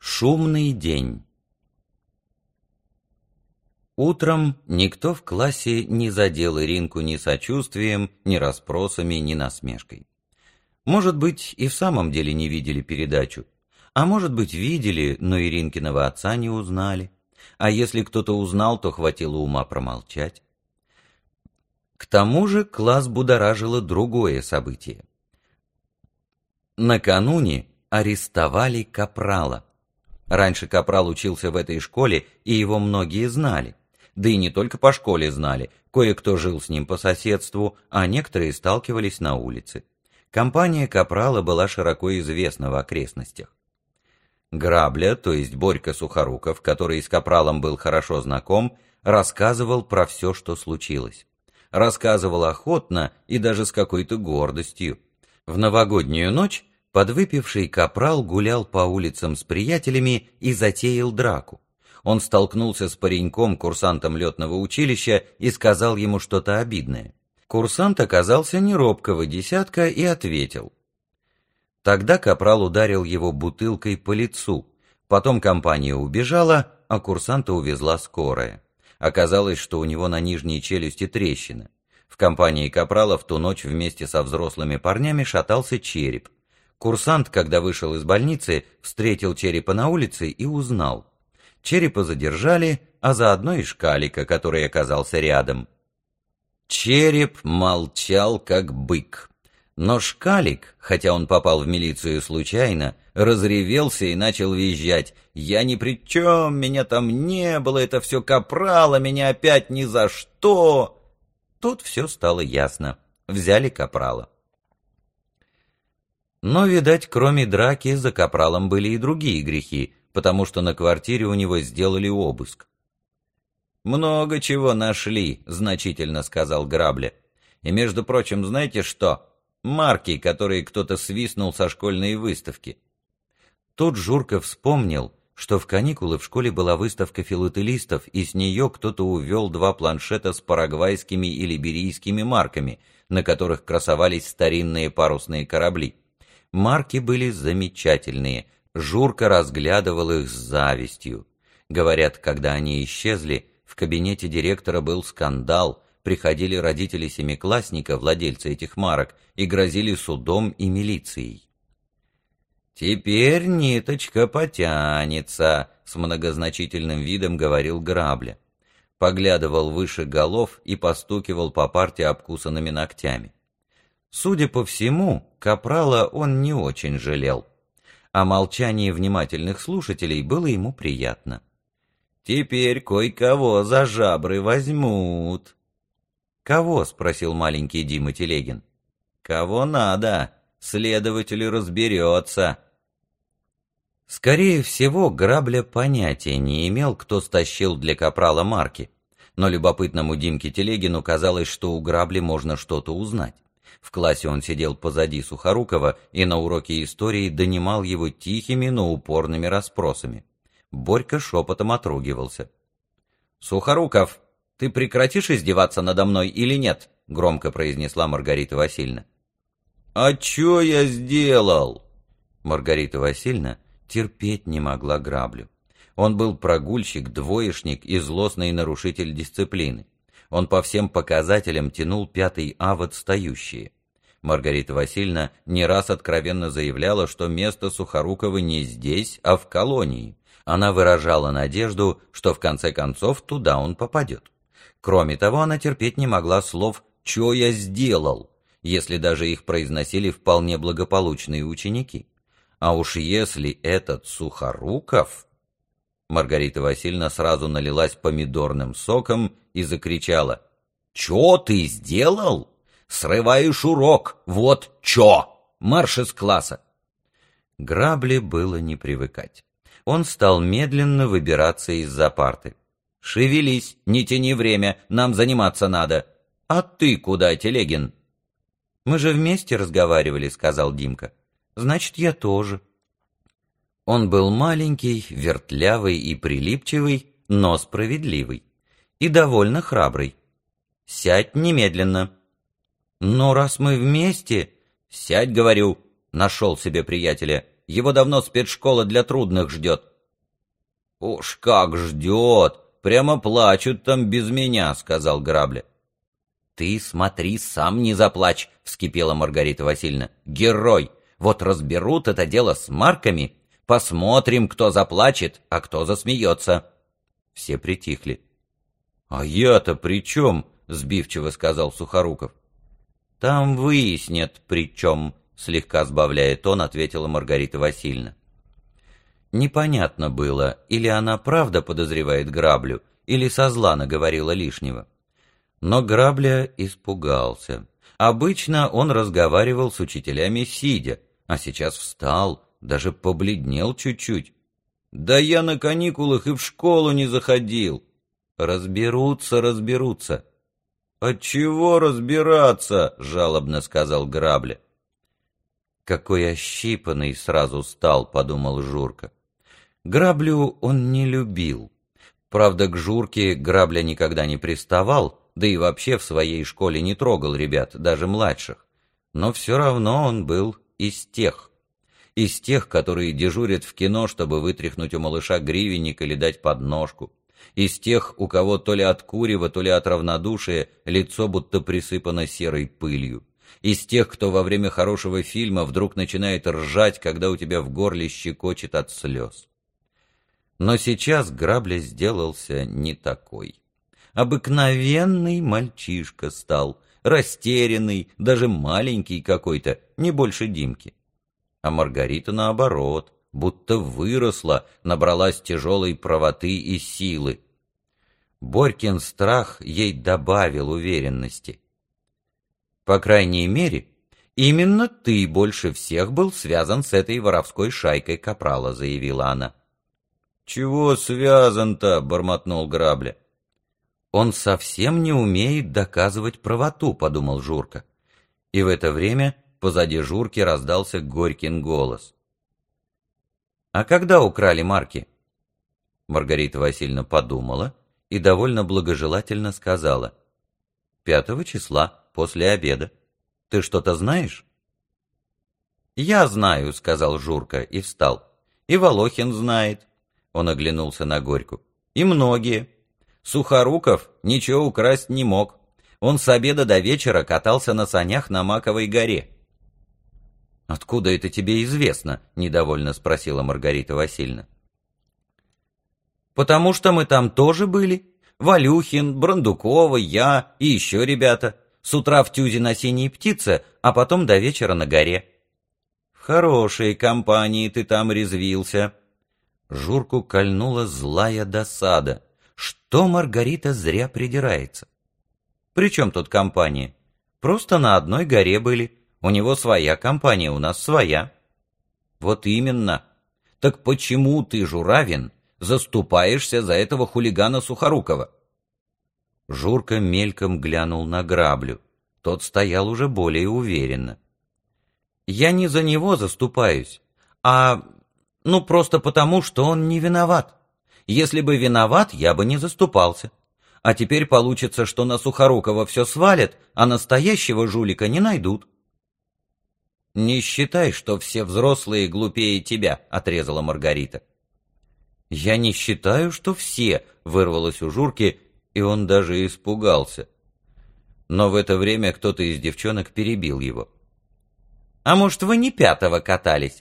Шумный день. Утром никто в классе не задел Иринку ни сочувствием, ни расспросами, ни насмешкой. Может быть, и в самом деле не видели передачу, а может быть, видели, но Иринкиного отца не узнали, а если кто-то узнал, то хватило ума промолчать. К тому же класс будоражило другое событие. Накануне арестовали Капрала. Раньше Капрал учился в этой школе, и его многие знали. Да и не только по школе знали, кое-кто жил с ним по соседству, а некоторые сталкивались на улице. Компания Капрала была широко известна в окрестностях. Грабля, то есть Борька Сухоруков, который с Капралом был хорошо знаком, рассказывал про все, что случилось. Рассказывал охотно и даже с какой-то гордостью. В новогоднюю ночь подвыпивший Капрал гулял по улицам с приятелями и затеял драку. Он столкнулся с пареньком, курсантом летного училища, и сказал ему что-то обидное. Курсант оказался не робкого десятка и ответил. Тогда Капрал ударил его бутылкой по лицу. Потом компания убежала, а курсанта увезла скорая. Оказалось, что у него на нижней челюсти трещина. В компании Капрала в ту ночь вместе со взрослыми парнями шатался Череп. Курсант, когда вышел из больницы, встретил Черепа на улице и узнал. Черепа задержали, а заодно и Шкалика, который оказался рядом. Череп молчал, как бык. Но Шкалик, хотя он попал в милицию случайно, разревелся и начал визжать. «Я ни при чем, меня там не было, это все Капрала, меня опять ни за что!» Тут все стало ясно. Взяли Капрала. Но, видать, кроме драки, за Капралом были и другие грехи, потому что на квартире у него сделали обыск. «Много чего нашли», — значительно сказал Грабля. «И, между прочим, знаете что? Марки, которые кто-то свистнул со школьной выставки». Тут Журка вспомнил, что в каникулы в школе была выставка филателистов, и с нее кто-то увел 2 планшета с парагвайскими и либерийскими марками, на которых красовались старинные парусные корабли. Марки были замечательные, Журка разглядывал их с завистью. Говорят, когда они исчезли, в кабинете директора был скандал, приходили родители семиклассника, владельца этих марок, и грозили судом и милицией. «Теперь ниточка потянется», — с многозначительным видом говорил Грабля. Поглядывал выше голов и постукивал по парте обкусанными ногтями. Судя по всему, Капрала он не очень жалел, а молчание внимательных слушателей было ему приятно. «Теперь кое-кого за жабры возьмут». «Кого?» — спросил маленький Дима Телегин. «Кого надо, следователь разберется». Скорее всего, Грабля понятия не имел, кто стащил для Капрала марки, но любопытному Димке Телегину казалось, что у Грабли можно что-то узнать. В классе он сидел позади Сухорукова и на уроке истории донимал его тихими, но упорными расспросами. Борька шепотом отругивался. «Сухоруков, ты прекратишь издеваться надо мной или нет?» — громко произнесла Маргарита Васильевна. «А чё я сделал?» Маргарита Васильевна терпеть не могла Граблю. Он был прогульщик, двоечник и злостный нарушитель дисциплины. Он по всем показателям тянул 5 А в отстающие. Маргарита Васильевна не раз откровенно заявляла, что место Сухорукова не здесь, а в колонии. Она выражала надежду, что в конце концов туда он попадет. Кроме того, она терпеть не могла слов «чё я сделал», если даже их произносили вполне благополучные ученики. А уж если этот Сухоруков... Маргарита Васильевна сразу налилась помидорным соком и закричала: «Чё ты сделал? Срываешь урок, вот чё! Марш из класса!» Грабле было не привыкать. Он стал медленно выбираться из-за парты. «Шевелись, не тяни время, нам заниматься надо. А ты куда, Телегин?» «Мы же вместе разговаривали», — сказал Димка. «Значит, я тоже». Он был маленький, вертлявый и прилипчивый, но справедливый. И довольно храбрый. «Сядь немедленно». «Но раз мы вместе...» «Сядь, говорю», — нашел себе приятеля. «Его давно спецшкола для трудных ждет. «Уж как ждет! Прямо плачут там без меня», — сказал Грабля. «Ты смотри, сам не заплачь», — вскипела Маргарита Васильевна. «Герой! Вот разберут это дело с марками, посмотрим, кто заплачет, а кто засмеется». Все притихли. «А я-то при чем?» — сбивчиво сказал Сухоруков. «Там выяснят, при чем», — слегка сбавляя тон, ответила Маргарита Васильевна. Непонятно было, или она правда подозревает Граблю, или со зла наговорила лишнего. Но Грабля испугался. Обычно он разговаривал с учителями сидя, а сейчас встал, даже побледнел чуть-чуть. «Да я на каникулах и в школу не заходил». «Разберутся, разберутся». «Отчего разбираться?» — жалобно сказал Грабля. «Какой ощипанный сразу стал», — подумал Журка. Граблю он не любил. Правда, к Журке Грабля никогда не приставал, да и вообще в своей школе не трогал ребят, даже младших. Но все равно он был из тех, которые дежурят в кино, чтобы вытряхнуть у малыша гривенник или дать подножку. Из тех, у кого то ли от курева, то ли от равнодушия лицо будто присыпано серой пылью. Из тех, кто во время хорошего фильма вдруг начинает ржать, когда у тебя в горле щекочет от слез. Но сейчас Грабля сделался не такой. Обыкновенный мальчишка стал, растерянный, даже маленький какой-то, не больше Димки. А Маргарита, наоборот, будто выросла, набралась тяжелой правоты и силы. Борькин страх ей добавил уверенности. «По крайней мере, именно ты больше всех был связан с этой воровской шайкой Капрала», — заявила она. «Чего связан-то?» — бормотнул Грабля. «Он совсем не умеет доказывать правоту», — подумал Журка. И в это время позади Журки раздался Горькин голос. «А когда украли марки?» Маргарита Васильевна подумала и довольно благожелательно сказала. 5 числа, после обеда. Ты что-то знаешь?» «Я знаю», — сказал Журка и встал. «И Волохин знает». Он оглянулся на Горьку. «И многие. Сухоруков ничего украсть не мог. Он с обеда до вечера катался на санях на Маковой горе». «Откуда это тебе известно?» — недовольно спросила Маргарита Васильевна. «Потому что мы там тоже были. Валюхин, Брандукова, я и еще ребята. С утра в тюзе на синей птице, а потом до вечера на горе». «В хорошей компании ты там резвился». Журку кольнула злая досада. Что Маргарита зря придирается? «При чем тут компания? Просто на одной горе были. У него своя компания, у нас своя». «Вот именно. Так почему ты, Журавин, заступаешься за этого хулигана Сухорукова?» Журка мельком глянул на Граблю. Тот стоял уже более уверенно. «Я не за него заступаюсь, а... просто потому, что он не виноват. Если бы виноват, я бы не заступался. А теперь получится, что на Сухорукова все свалят, а настоящего жулика не найдут». «Не считай, что все взрослые глупее тебя», — отрезала Маргарита. «Я не считаю, что все», — вырвалось у Журки, и он даже испугался. Но в это время кто-то из девчонок перебил его. «А может, вы не 5-го катались?»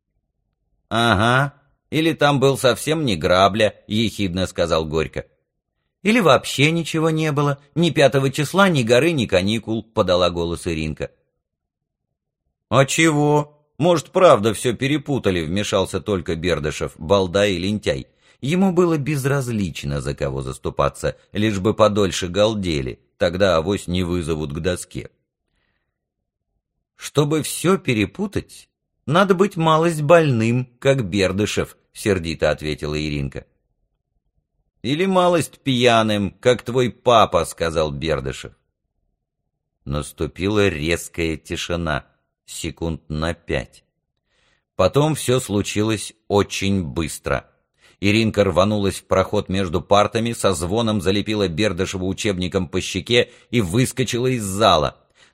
«Ага, или там был совсем не Грабля», — ехидно сказал Горько. «Или вообще ничего не было, ни 5 числа, ни горы, ни каникул», — подала голос Иринка. «А чего? Может, правда все перепутали», — вмешался только Бердышев, балда и лентяй. Ему было безразлично, за кого заступаться, лишь бы подольше галдели, тогда авось не вызовут к доске. «Чтобы все перепутать, надо быть малость больным, как Бердышев», — сердито ответила Иринка. «Или малость пьяным, как твой папа», — сказал Бердышев. Наступила резкая тишина, секунд на 5. Потом все случилось очень быстро. Иринка рванулась в проход между партами, со звоном залепила Бердышеву учебником по щеке и выскочила из зала.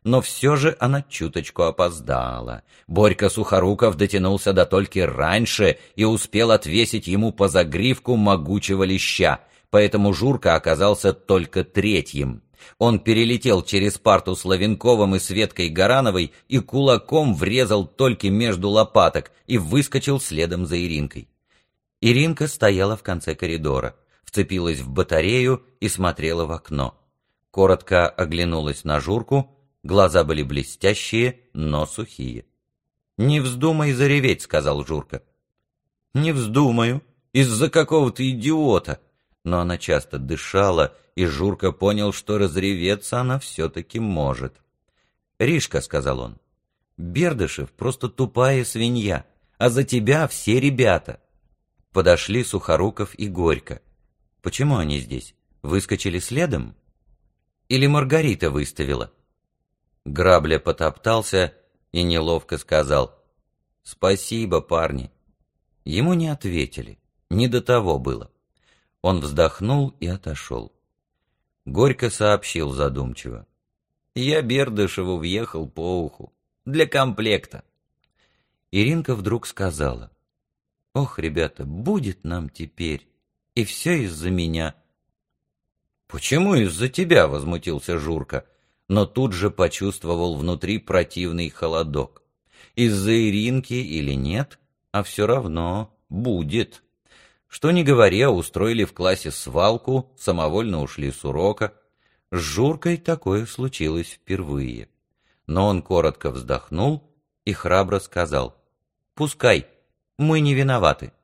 но все же она чуточку опоздала. Борька Сухоруков дотянулся до Тольки раньше и успел отвесить ему по загривку могучего леща, поэтому Журка оказался только третьим. Он перелетел через парту с Лавенковым и Светкой Гарановой и кулаком врезал Тольке между лопаток и выскочил следом за Иринкой. Иринка стояла в конце коридора, вцепилась в батарею и смотрела в окно. Коротко оглянулась на Журку, глаза были блестящие, но сухие. «Не вздумай зареветь», — сказал Журка. «Не вздумаю, из-за какого-то идиота». Но она часто дышала, и Журка понял, что разреветься она все-таки может. «Ришка», — сказал он, — «Бердышев просто тупая свинья, а за тебя все ребята». Подошли Сухоруков и Горько. Почему они здесь? Выскочили следом? Или Маргарита выставила? Грабля потоптался и неловко сказал: «Спасибо, парни». Ему не ответили, не до того было. Он вздохнул и отошел. Горько сообщил задумчиво: «Я Бердышеву въехал по уху. Для комплекта». Иринка вдруг сказала: «Ох, ребята, будет нам теперь, и все из-за меня». «Почему из-за тебя?» — возмутился Журка, но тут же почувствовал внутри противный холодок. Из-за Иринки или нет, а все равно будет. Что ни говоря, устроили в классе свалку, самовольно ушли с урока. С Журкой такое случилось впервые. Но он коротко вздохнул и храбро сказал: «Пускай, мы не виноваты».